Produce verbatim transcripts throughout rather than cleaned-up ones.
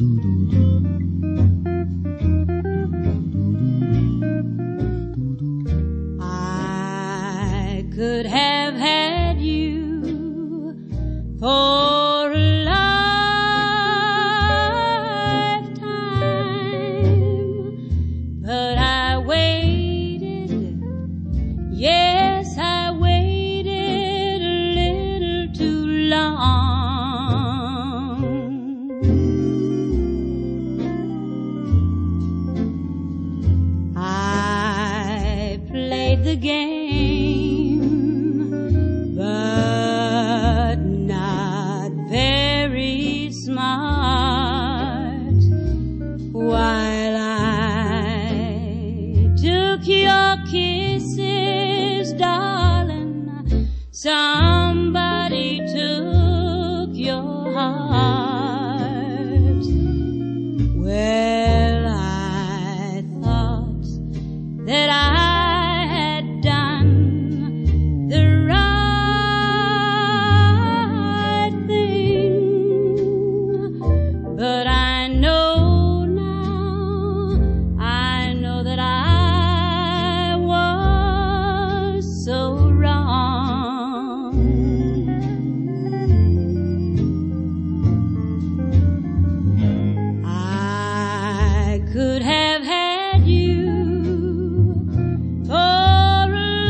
I could have had you for a lifetime, but I waited, yes, I waited a little too long. I played the game, but not very smart, while I took your kisses, darling, somebody took your heart. Well, I thought that I had done the right thing, but I know now, I know that I was so wrong. I could have had you for a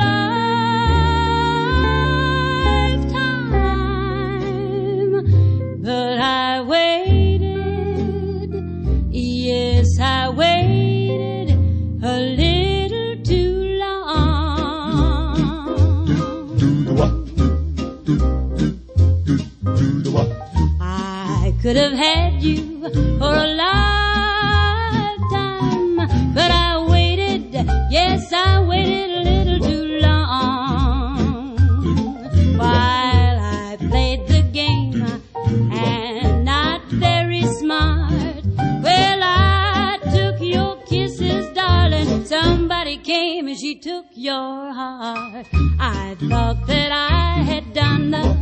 lifetime, but I waited, yes, I waited a little too long. Do the what? Do, do, do, do the what? I could have had you for a lifetime, but I waited, yes, I waited a little too long, while I played the game and not very smart. Well, I took your kisses, darling, somebody came and she took your heart. I thought that I had done the